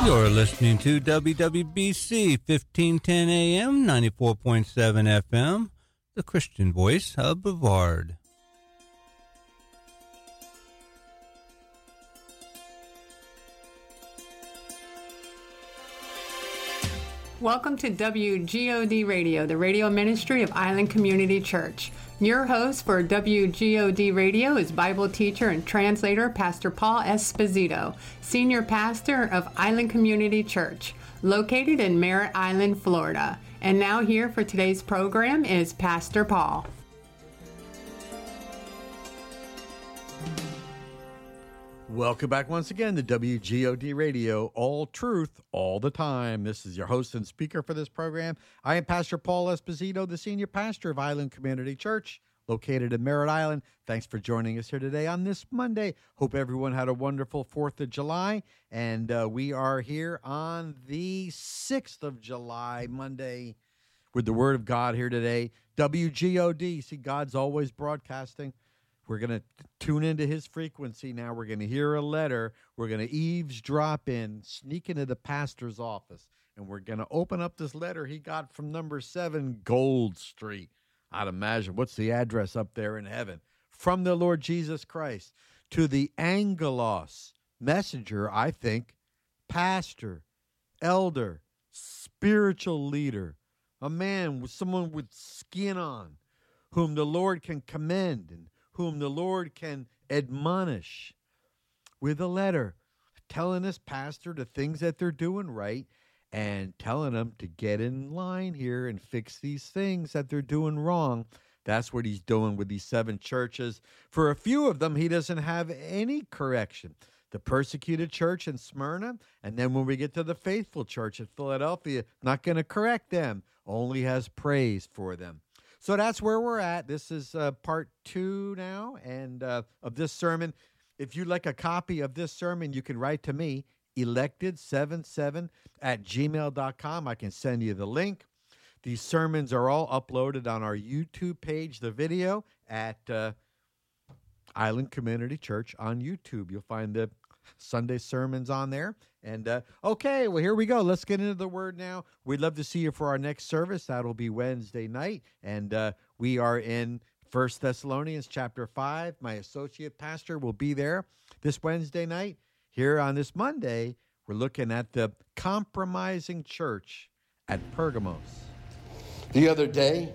You're listening to WWBC 1510 AM, 94.7 FM, the Christian voice of Brevard. Welcome to WGOD Radio, the radio ministry of Island Community Church. Your host for WGOD Radio is Bible teacher and translator Pastor Paul Esposito, senior pastor of Island Community Church, located in Merritt Island, Florida. And now here for today's program is Pastor Paul. Welcome back once again to WGOD Radio, all truth, all the time. This is your host and speaker for this program. I am Pastor Paul Esposito, the senior pastor of Island Community Church, located in Merritt Island. Thanks for joining us here today on this Monday. Hope everyone had a wonderful 4th of July, and we are here on the 6th of July, Monday, with the Word of God here today. WGOD, see, God's always broadcasting. We're going to tune into his frequency now. We're going to hear a letter. We're going to eavesdrop in, sneak into the pastor's office, and we're going to open up this letter he got from number 7 Gold Street. I'd imagine, what's the address up there in heaven? From the Lord Jesus Christ to the Angelos, messenger, I think, pastor, elder, spiritual leader, a man with someone with skin on, whom the Lord can commend and whom the Lord can admonish, with a letter telling this pastor the things that they're doing right and telling them to get in line here and fix these things that they're doing wrong. That's what he's doing with these 7 churches. For a few of them, he doesn't have any correction. The persecuted church in Smyrna, and then when we get to the faithful church at Philadelphia, not going to correct them, only has praise for them. So that's where we're at. This is part 2 now and of this sermon. If you'd like a copy of this sermon, you can write to me, elected77@gmail.com. I can send you the link. These sermons are all uploaded on our YouTube page, the video, at Island Community Church on YouTube. You'll find the Sunday sermons on there. And okay, well, here we go. Let's get into the Word now. We'd love to see you for our next service. That'll be Wednesday night. And we are in 1 Thessalonians chapter 5. My associate pastor will be there this Wednesday night. Here on this Monday, we're looking at the compromising church at Pergamos. The other day,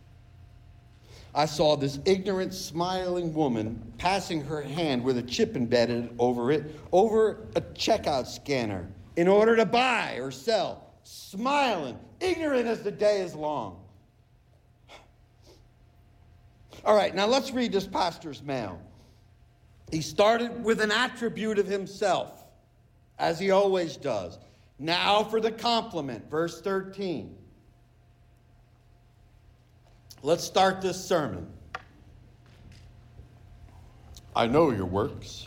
I saw this ignorant, smiling woman passing her hand with a chip embedded over it, over a checkout scanner, in order to buy or sell, smiling, ignorant as the day is long. All right, now let's read this pastor's mail. He started with an attribute of himself, as he always does. Now for the compliment, verse 13. Let's start this sermon. I know your works.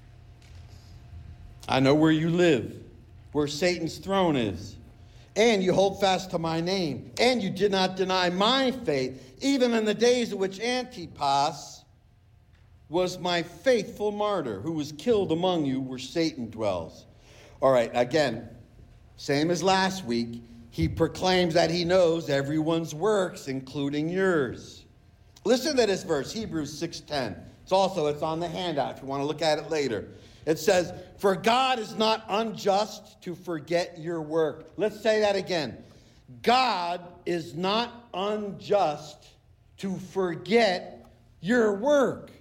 I know where you live, where Satan's throne is. And you hold fast to my name. And you did not deny my faith, even in the days in which Antipas was my faithful martyr, who was killed among you where Satan dwells. All right, again, same as last week. He proclaims that he knows everyone's works, including yours. Listen to this verse, Hebrews 6:10. It's on the handout if you want to look at it later. It says, for God is not unjust to forget your work. Let's say that again. God is not unjust to forget your work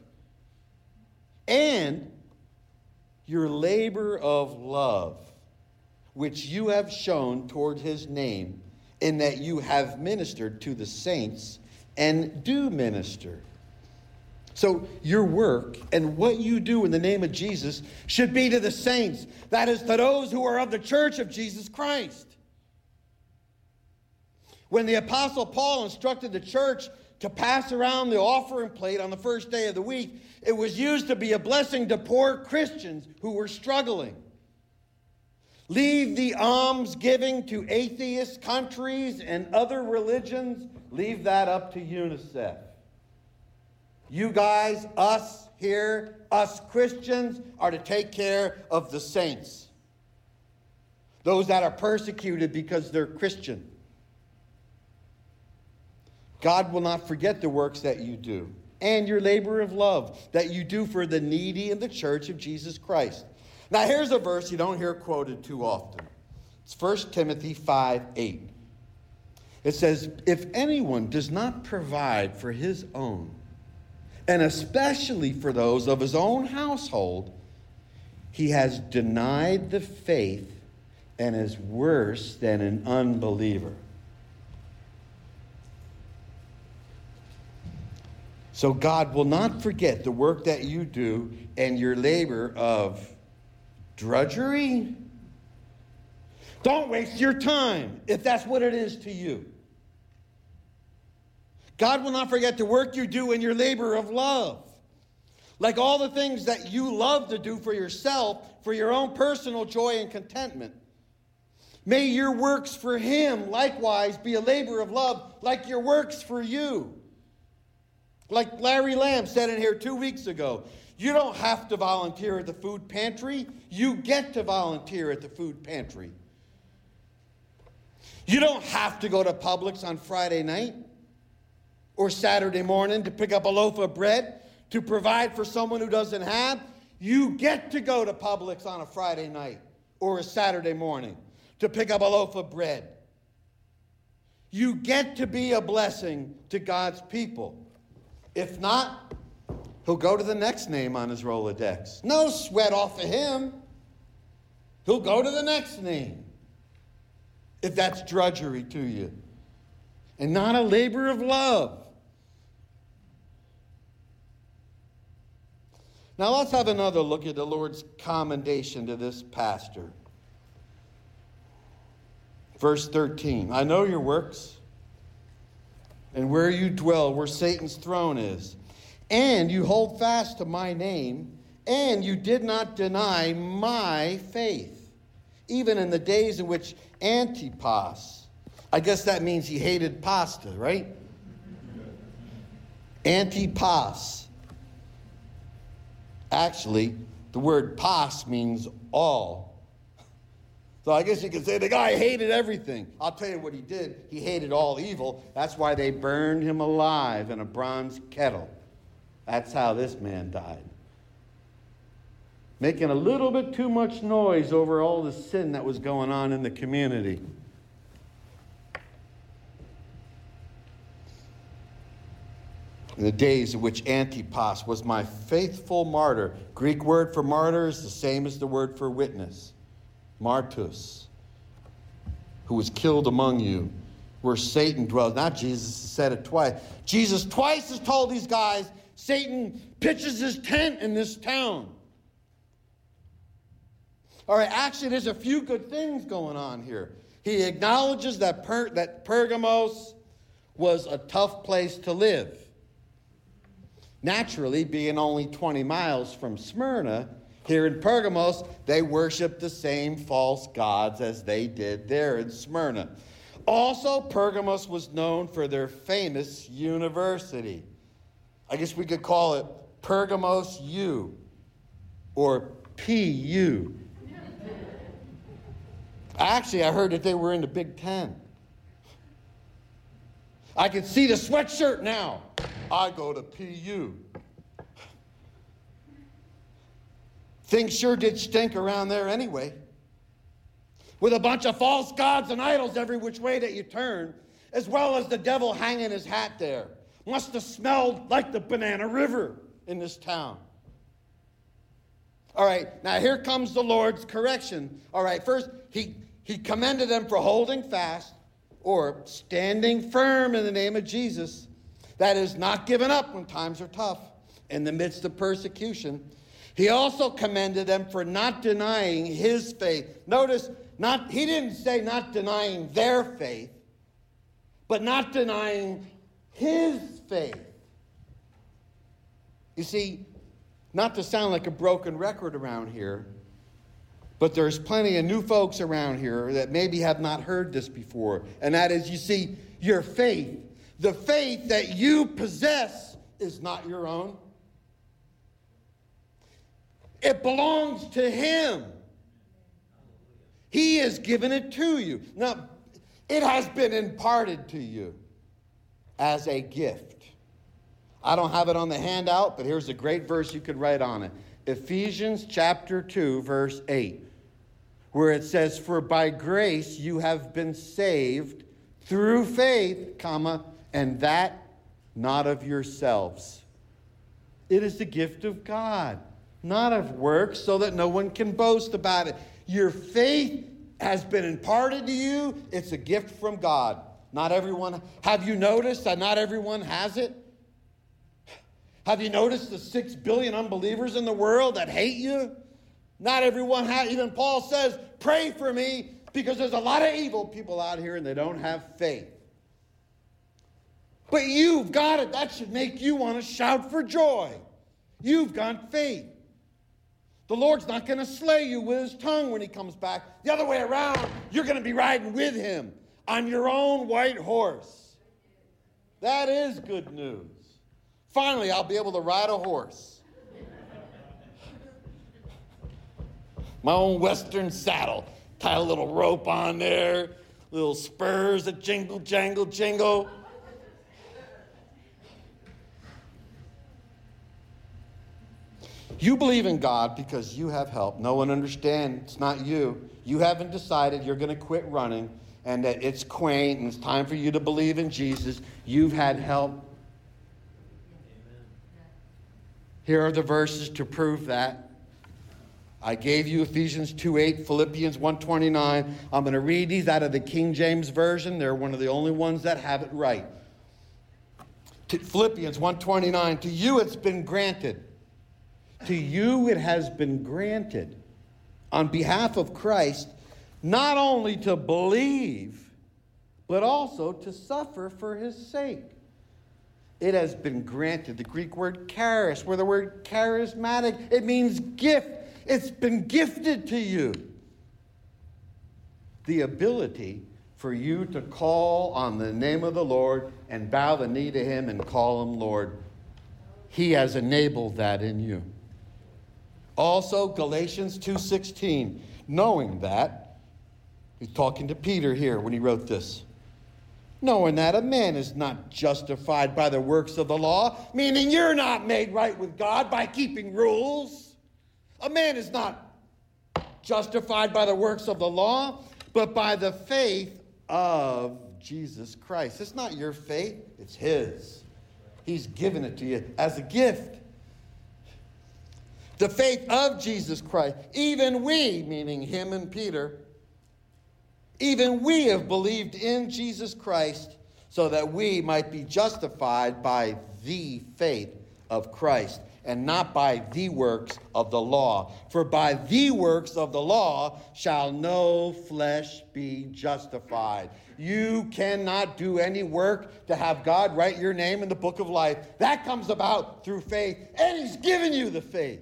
and your labor of love, which you have shown toward his name, in that you have ministered to the saints and do minister. So your work and what you do in the name of Jesus should be to the saints. That is, to those who are of the church of Jesus Christ. When the Apostle Paul instructed the church to pass around the offering plate on the first day of the week, it was used to be a blessing to poor Christians who were struggling. Leave the alms giving to atheist countries and other religions. Leave that up to UNICEF. You guys, us here, us Christians, are to take care of the saints. those that are persecuted because they're Christian. God will not forget the works that you do and your labor of love that you do for the needy in the church of Jesus Christ. Now here's a verse you don't hear quoted too often. It's 1 Timothy 5:8. It says, if anyone does not provide for his own, and especially for those of his own household, he has denied the faith and is worse than an unbeliever. So God will not forget the work that you do and your labor of drudgery. Don't waste your time if that's what it is to you. God will not forget the work you do and your labor of love. Like all the things that you love to do for yourself, for your own personal joy and contentment. May your works for him likewise be a labor of love like your works for you. Like Larry Lamb said in here 2 weeks ago, you don't have to volunteer at the food pantry. You get to volunteer at the food pantry. You don't have to go to Publix on Friday night or Saturday morning to pick up a loaf of bread to provide for someone who doesn't have. You get to go to Publix on a Friday night or a Saturday morning to pick up a loaf of bread. You get to be a blessing to God's people. If not, he'll go to the next name on his Rolodex. No sweat off of him. He'll go to the next name. If that's drudgery to you. And not a labor of love. Now let's have another look at the Lord's commendation to this pastor. Verse 13. I know your works and where you dwell, where Satan's throne is. And you hold fast to my name, and you did not deny my faith, even in the days in which Antipas, I guess that means he hated pasta, right? Antipas. Actually, the word pas means all. So I guess you could say the guy hated everything. I'll tell you what he did. He hated all evil. That's why they burned him alive in a bronze kettle. That's how this man died. Making a little bit too much noise over all the sin that was going on in the community. In the days in which Antipas was my faithful martyr. Greek word for martyr is the same as the word for witness. Martus, who was killed among you, where Satan dwells. Not Jesus said it twice. Jesus twice has told these guys, Satan pitches his tent in this town. All right, actually, there's a few good things going on here. He acknowledges that Pergamos was a tough place to live. Naturally, being only 20 miles from Smyrna, here in Pergamos, they worshiped the same false gods as they did there in Smyrna. Also, Pergamos was known for their famous university. I guess we could call it Pergamos U or PU. Actually, I heard that they were in the Big Ten. I can see the sweatshirt now. I go to PU. Things sure did stink around there anyway. With a bunch of false gods and idols every which way that you turn, as well as the devil hanging his hat there. Must have smelled like the Banana River in this town. All right, now here comes the Lord's correction. All right, first, he commended them for holding fast or standing firm in the name of Jesus. That is, not giving up when times are tough in the midst of persecution. He also commended them for not denying his faith. Notice, he didn't say not denying their faith, but not denying his faith. You see, not to sound like a broken record around here, but there's plenty of new folks around here that maybe have not heard this before. And that is, you see, your faith. The faith that you possess is not your own. It belongs to him. He has given it to you. Now, it has been imparted to you as a gift. I don't have it on the handout, but here's a great verse you could write on it. Ephesians chapter 2, verse 8, where it says, "For by grace you have been saved through faith, comma, and that not of yourselves. It is the gift of God, not of works, so that no one can boast about it." Your faith has been imparted to you. It's a gift from God. Not everyone. Have you noticed that not everyone has it? Have you noticed the 6 billion unbelievers in the world that hate you? Not everyone has. Even Paul says, pray for me, because there's a lot of evil people out here and they don't have faith. But you've got it. That should make you want to shout for joy. You've got faith. The Lord's not going to slay you with his tongue when he comes back. The other way around, you're going to be riding with him on your own white horse. That is good news. Finally, I'll be able to ride a horse. My own Western saddle. Tie a little rope on there, little spurs that jingle, jangle, jingle. You believe in God because you have help. No one understands. It's not you. You haven't decided you're going to quit running and that it's quaint and it's time for you to believe in Jesus. You've had help. Amen. Here are the verses to prove that. I gave you Ephesians 2:8, Philippians 1:29. I'm going to read these out of the King James Version. They're one of the only ones that have it right. Philippians 1:29, to you it's been granted. To you it has been granted on behalf of Christ not only to believe, but also to suffer for his sake. It has been granted. The Greek word charis, where the word charismatic, it means gift. It's been gifted to you. The ability for you to call on the name of the Lord and bow the knee to him and call him Lord. He has enabled that in you. Also, Galatians 2:16, knowing that, he's talking to Peter here when he wrote this, knowing that a man is not justified by the works of the law, meaning you're not made right with God by keeping rules. A man is not justified by the works of the law, but by the faith of Jesus Christ. It's not your faith, it's his. He's given it to you as a gift. The faith of Jesus Christ. Even we, meaning him and Peter, even we have believed in Jesus Christ so that we might be justified by the faith of Christ and not by the works of the law. For by the works of the law shall no flesh be justified. You cannot do any work to have God write your name in the book of life. That comes about through faith, and he's given you the faith.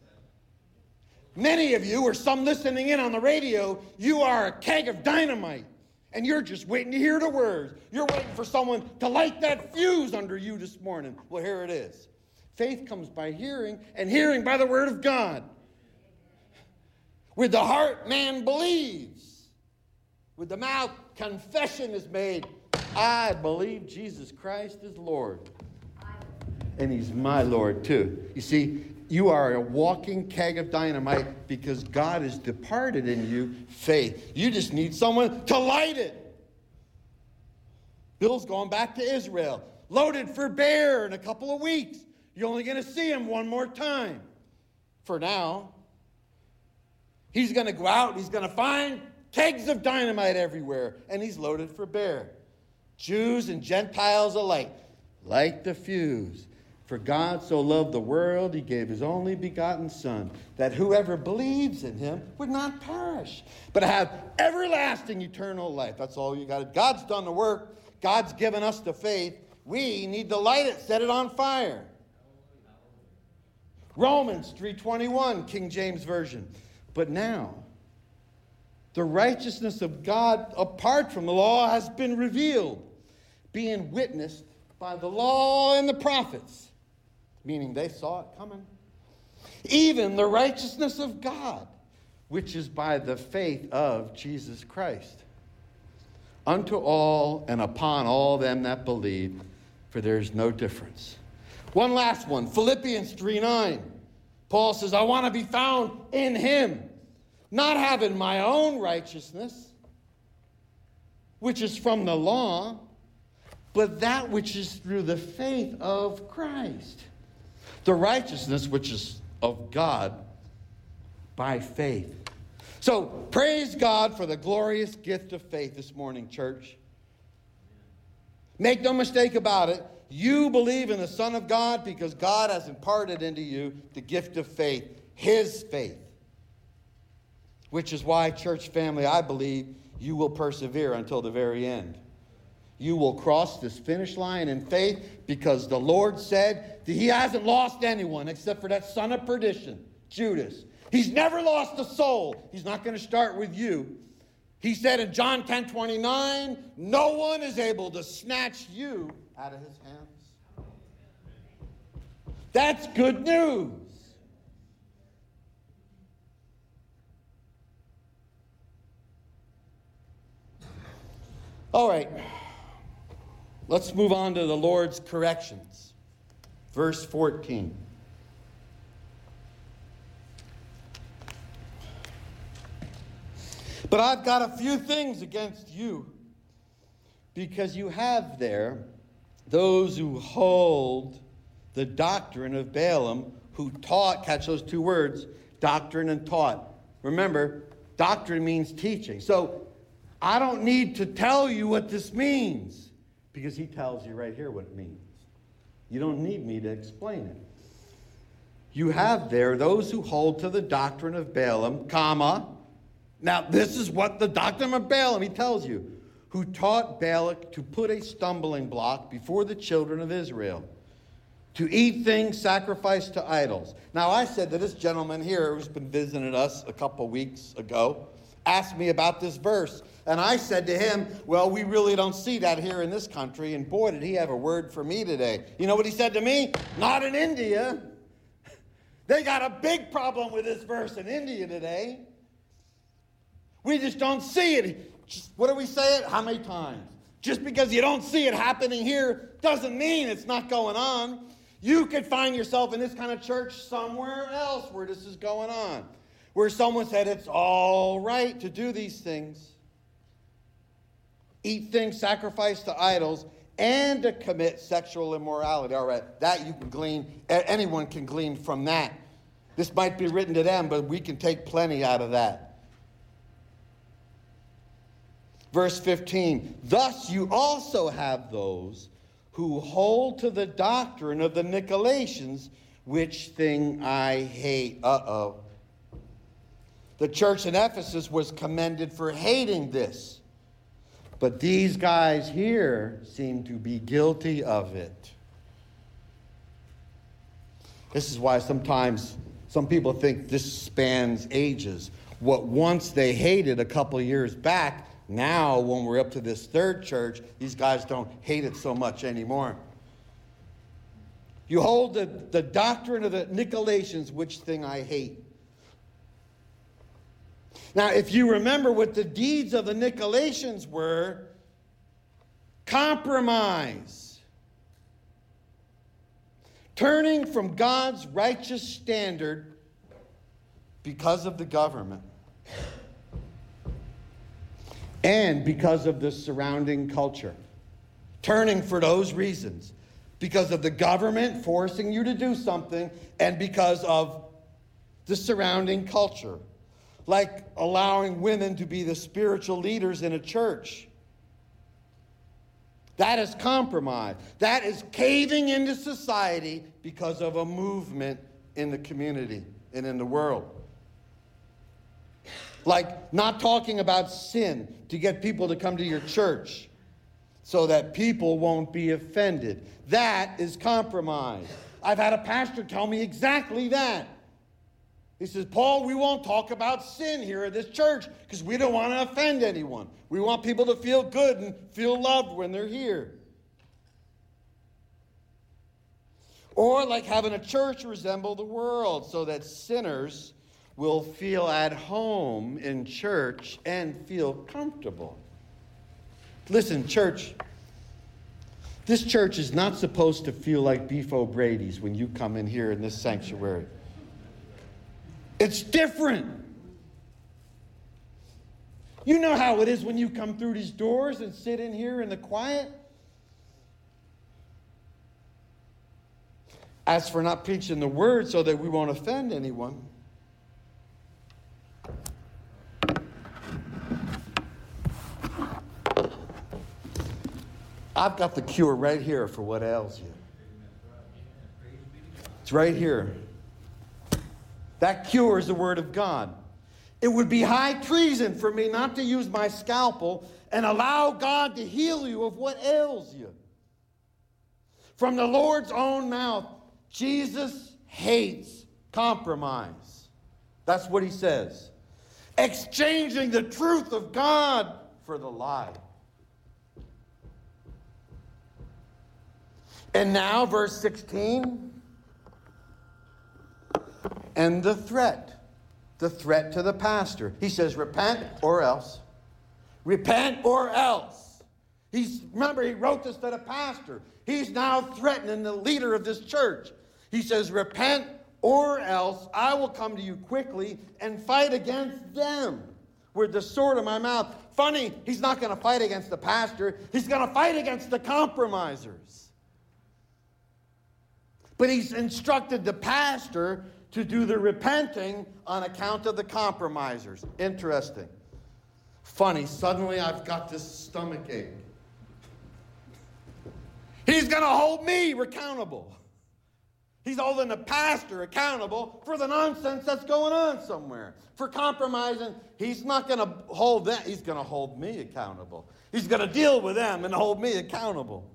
Many of you, or some listening in on the radio, you are a keg of dynamite, and you're just waiting to hear the words. You're waiting for someone to light that fuse under you this morning. Well, here it is. Faith comes by hearing, and hearing by the word of God. With the heart, man believes. With the mouth, confession is made. I believe Jesus Christ is Lord. And he's my Lord, too. You see, you are a walking keg of dynamite because God has departed in you faith. You just need someone to light it. Bill's going back to Israel, loaded for bear in a couple of weeks. You're only going to see him one more time. For now, he's going to go out, he's going to find kegs of dynamite everywhere, and he's loaded for bear. Jews and Gentiles alike, light the fuse. For God so loved the world, he gave his only begotten Son, that whoever believes in him would not perish, but have everlasting eternal life. That's all you got. God's done the work. God's given us the faith. We need to light it, set it on fire. Romans 3:21, King James Version. But now, the righteousness of God apart from the law has been revealed, being witnessed by the law and the prophets. Meaning they saw it coming. Even the righteousness of God which is by the faith of Jesus Christ, unto all and upon all them that believe, for there is no difference. One last one, Philippians 3:9. Paul says, I want to be found in him, not having my own righteousness, which is from the law, but that which is through the faith of Christ. The righteousness which is of God by faith. So, praise God for the glorious gift of faith this morning, church. Make no mistake about it. You believe in the Son of God because God has imparted into you the gift of faith, his faith. Which is why, church family, I believe you will persevere until the very end. You will cross this finish line in faith because the Lord said that he hasn't lost anyone except for that son of perdition, Judas. He's never lost a soul. He's not going to start with you. He said in John 10:29, no one is able to snatch you out of his hands. That's good news. All right. Let's move on to the Lord's corrections. Verse 14. But I've got a few things against you, because you have there those who hold the doctrine of Balaam, who taught, catch those two words, doctrine and taught. Remember, doctrine means teaching. So I don't need to tell you what this means, because he tells you right here what it means. You don't need me to explain it. You have there those who hold to the doctrine of Balaam, comma. Now, this is what the doctrine of Balaam, he tells you, who taught Balak to put a stumbling block before the children of Israel, to eat things sacrificed to idols. Now, I said that this gentleman here who's been visiting us a couple weeks ago asked me about this verse. And I said to him, well, we really don't see that here in this country. And boy, did he have a word for me today. You know what he said to me? Not in India. They got a big problem with this verse in India today. We just don't see it. What do we say it? How many times? Just because you don't see it happening here doesn't mean it's not going on. You could find yourself in this kind of church somewhere else where this is going on, where someone said it's all right to do these things. Eat things sacrificed to idols and to commit sexual immorality. All right, that you can glean, anyone can glean from that. This might be written to them, but we can take plenty out of that. Verse 15, thus you also have those who hold to the doctrine of the Nicolaitans, which thing I hate. Uh-oh. The church in Ephesus was commended for hating this. But these guys here seem to be guilty of it. This is why sometimes some people think this spans ages. What once they hated a couple years back, now, when we're up to this third church, these guys don't hate it so much anymore. You hold the doctrine of the Nicolaitans, which thing I hate. Now, if you remember what the deeds of the Nicolaitans were, compromise. Turning from God's righteous standard because of the government. And because of the surrounding culture. Turning for those reasons. Because of the government forcing you to do something, and because of the surrounding culture. Like allowing women to be the spiritual leaders in a church. That is compromise. That is caving into society because of a movement in the community and in the world. Like not talking about sin to get people to come to your church so that people won't be offended. That is compromise. I've had a pastor tell me exactly that. He says, Paul, we won't talk about sin here at this church because we don't want to offend anyone. We want people to feel good and feel loved when they're here. Or like having a church resemble the world so that sinners will feel at home in church and feel comfortable. Listen, church, this church is not supposed to feel like Beef O'Brady's when you come in here in this sanctuary. It's different. You know how it is when you come through these doors and sit in here in the quiet? As for not preaching the word so that we won't offend anyone, I've got the cure right here for what ails you. It's right here. That cure is the Word of God. It would be high treason for me not to use my scalpel and allow God to heal you of what ails you. From the Lord's own mouth, Jesus hates compromise. That's what he says. Exchanging the truth of God for the lie. And now, verse 16. And the threat to the pastor. He says, repent or else. Repent or else. Remember, he wrote this to the pastor. He's now threatening the leader of this church. He says, repent or else I will come to you quickly and fight against them with the sword of my mouth. Funny, he's not going to fight against the pastor. He's going to fight against the compromisers. But he's instructed the pastor to do the repenting on account of the compromisers. Interesting. Funny, suddenly I've got this stomach ache. He's going to hold me accountable. He's holding the pastor accountable for the nonsense that's going on somewhere. For compromising, he's not going to hold that. He's going to hold me accountable. He's going to deal with them and hold me accountable.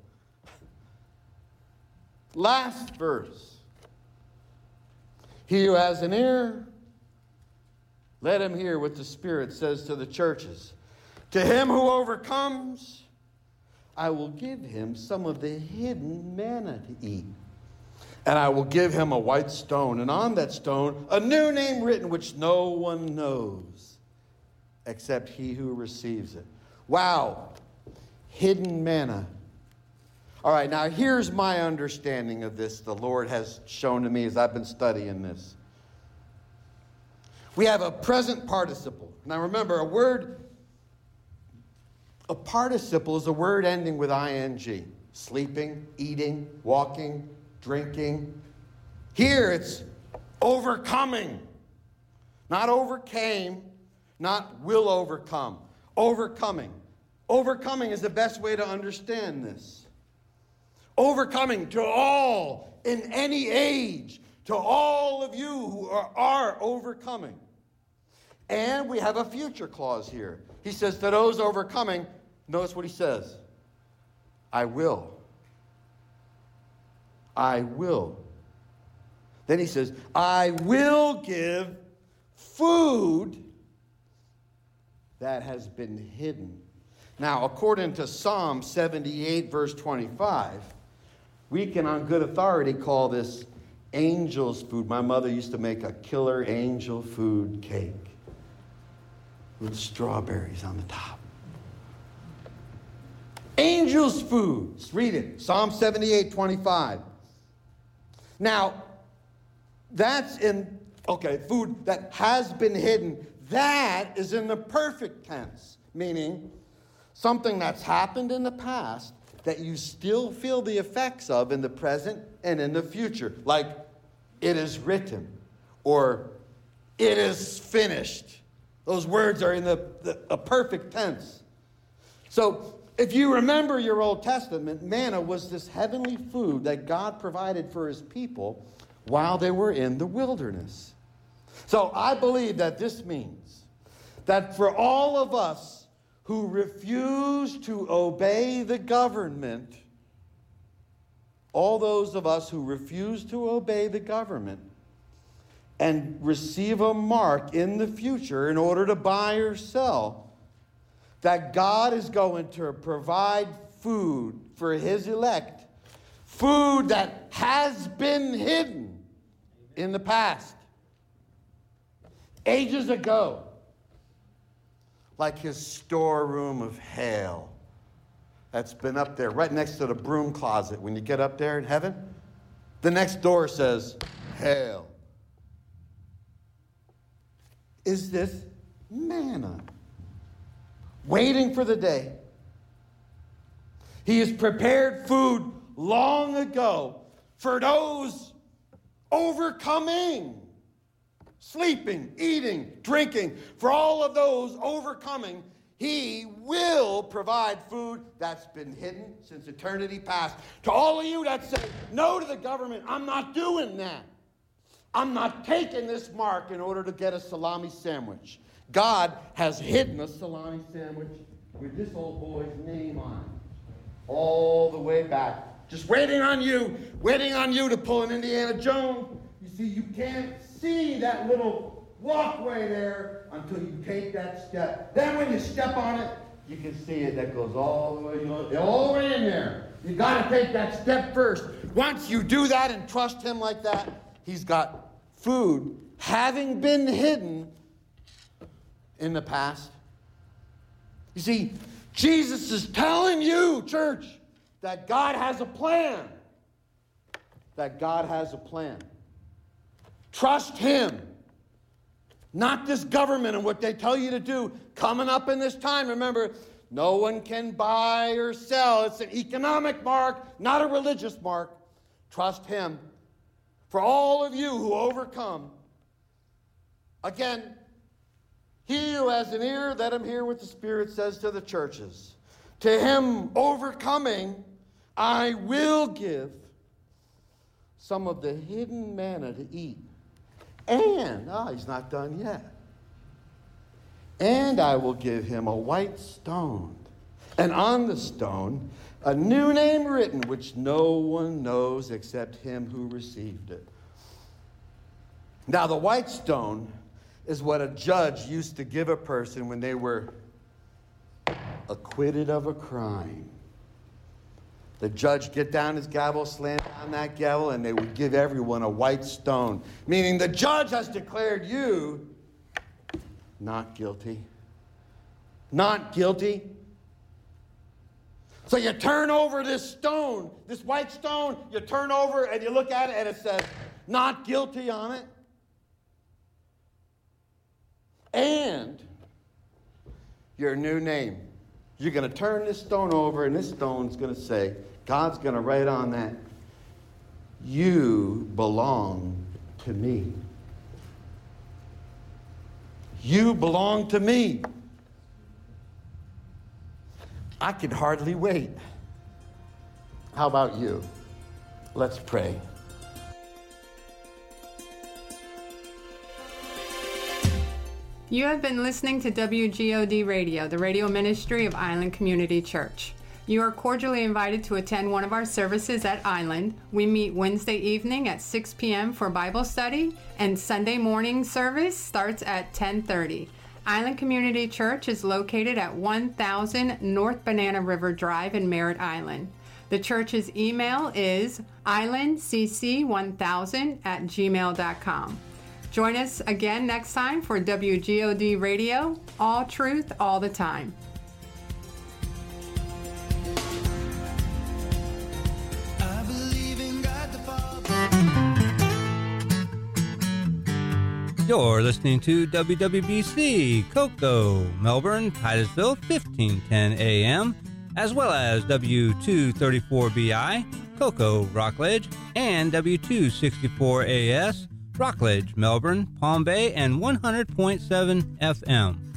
Last verse. He who has an ear, let him hear what the Spirit says to the churches. To him who overcomes, I will give him some of the hidden manna to eat. And I will give him a white stone, and on that stone a new name written which no one knows except he who receives it. Wow. Hidden manna. All right, now here's my understanding of this the Lord has shown to me as I've been studying this. We have a present participle. Now remember, a participle is a word ending with ing. Sleeping, eating, walking, drinking. Here it's overcoming. Not overcame, not will overcome. Overcoming. Overcoming is the best way to understand this. Overcoming to all in any age, to all of you who are overcoming. And we have a future clause here. He says to those overcoming, notice what he says. I will. I will. Then he says, I will give food that has been hidden. Now, according to Psalm 78, verse 25, we can on good authority call this angel's food. My mother used to make a killer angel food cake with strawberries on the top. Angel's food. Let's read it. Psalm 78, 25. Now, that's food that has been hidden. That is in the perfect tense, meaning something that's happened in the past that you still feel the effects of in the present and in the future. Like, it is written, or it is finished. Those words are in a perfect tense. So, if you remember your Old Testament, manna was this heavenly food that God provided for his people while they were in the wilderness. So I believe that this means that for all of us who refuse to obey the government, all those of us who refuse to obey the government and receive a mark in the future in order to buy or sell, that God is going to provide food for his elect, food that has been hidden in the past. ages ago, like his storeroom of hail that's been up there right next to the broom closet. When you get up there in heaven, the next door says, hail. Is this manna? Waiting for the day. He has prepared food long ago for those overcoming, sleeping, eating, drinking. For all of those overcoming, he will provide food that's been hidden since eternity past. To all of you that say no to the government, I'm not doing that. I'm not taking this mark in order to get a salami sandwich. God has hidden a salami sandwich with this old boy's name on it all the way back. Just waiting on you to pull an Indiana Jones. You see, you can't see that little walkway there until you take that step. Then when you step on it, you can see it. That goes all the way in there. You got to take that step first. Once you do that and trust him like that, he's got food having been hidden in the past. You see, Jesus is telling you, church, that God has a plan. That God has a plan. Trust him. Not this government and what they tell you to do. Coming up in this time, remember, no one can buy or sell. It's an economic mark, not a religious mark. Trust him. For all of you who overcome, again, he who has an ear, let him hear what the Spirit says to the churches. To him overcoming, I will give some of the hidden manna to eat. And, he's not done yet. And I will give him a white stone, and on the stone a new name written, which no one knows except him who received it. Now, the white stone is what a judge used to give a person when they were acquitted of a crime. The judge get down his gavel, slam down that gavel, and they would give everyone a white stone, meaning the judge has declared you not guilty. Not guilty. So you turn over this stone, this white stone, you turn over and you look at it and it says, not guilty on it. And your new name. You're going to turn this stone over and this stone's going to say, God's going to write on that, you belong to me. You belong to me. I could hardly wait. How about you? Let's pray. You have been listening to WGOD Radio, the radio ministry of Island Community Church. You are cordially invited to attend one of our services at Island. We meet Wednesday evening at 6 p.m. for Bible study, and Sunday morning service starts at 10:30. Island Community Church is located at 1000 North Banana River Drive in Merritt Island. The church's email is islandcc1000@gmail.com. Join us again next time for WGOD Radio, all truth, all the time. You're listening to WWBC, Cocoa, Melbourne, Titusville, 1510 AM, as well as W234BI, Cocoa, Rockledge, and W264AS, Rockledge, Melbourne, Palm Bay, and 100.7 FM.